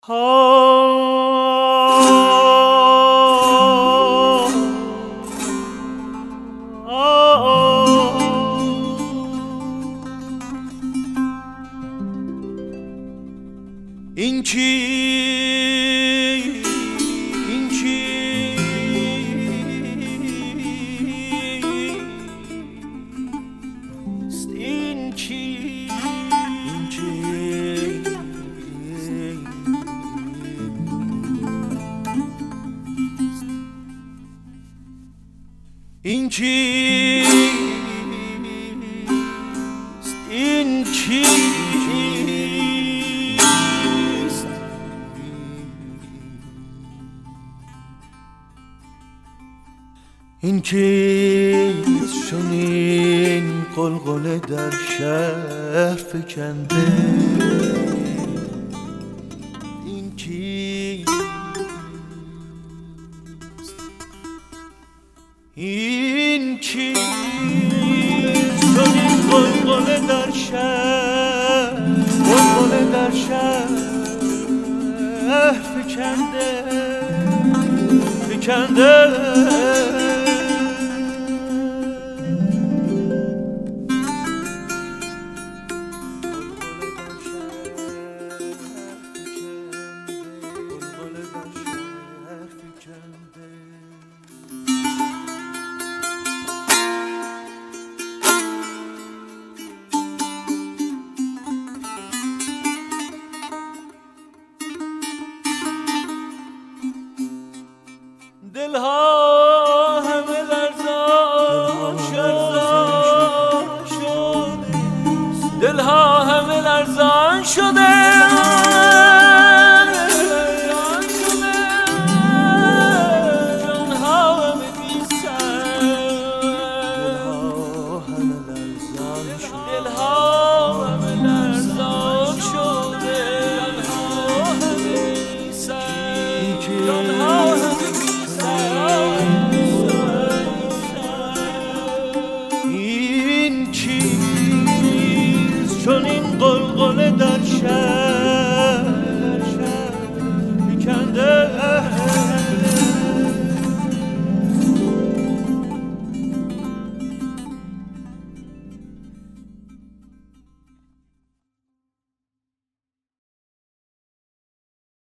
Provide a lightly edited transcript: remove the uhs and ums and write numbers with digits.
این چیست این کیست چنین غلغله در شهر فکنده این کیست چنین غلغله در شهر فکنده دلها همه لرزان شده دلها همه لرزان شده جانها همه بی سر دلها همه لرزان شده جانها همه بی سر جانها همه این چی